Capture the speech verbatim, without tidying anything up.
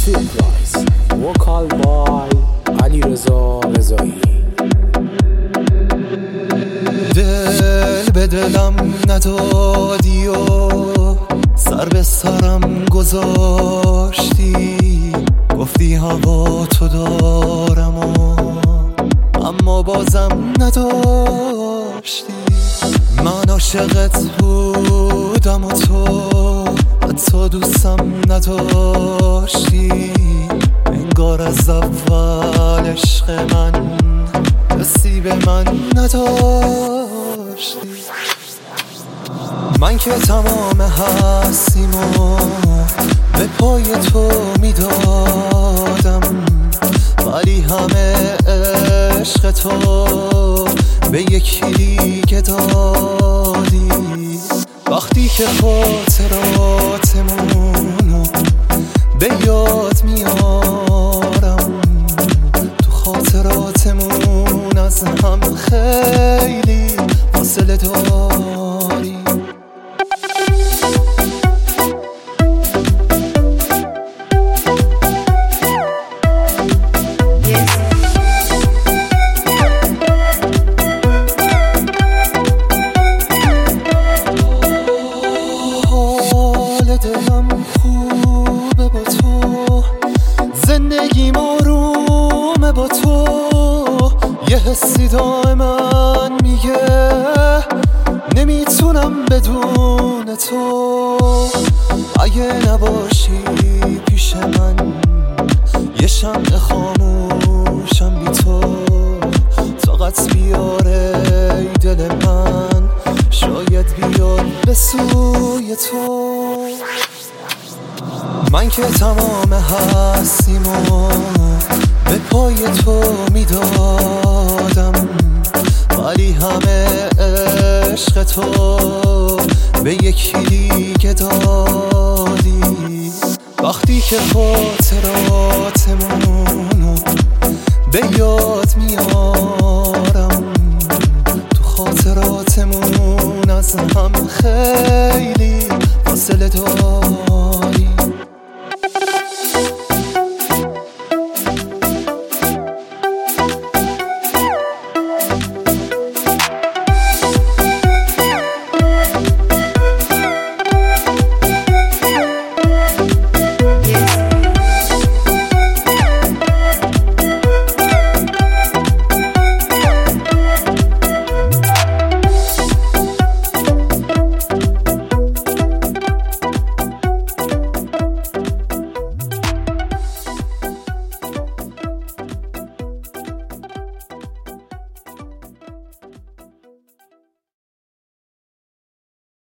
Surprise vocal by علیرضا رضایی. دل به دلم ندادی و سر به سرم گذاشتی، گفتی هوا تو دارم و اما بازم نداشتی. من عاشقت بودم و تو حتی دوستم نداشتی، انگار از اول عشق من دستی به من نداشتی. من که تمام هستیمو به پای تو میدادم، ولی همه عشق تو به یکی دیگه دادی. وقتی که خاطراتمونو به یاد میارم، تو خاطراتمون از هم خیلی فاصله داری. دلم خوبه با تو، زندگی آرومه با تو، یه حسی دائما میگه نمیتونم بدون تو. اگه نباشی پیش من یه شمع خاموشم بی تو، طاقت بیاره ای دل من، شاید بیاد به سوی تو. من که تمام هستیمو به پای تو میدادم، ولی همه عشق تو به یکی دیگه دادی. وقتی که خاطراتمونو به یاد میارم، تو خاطراتمون از هم خیلی فاصله داری.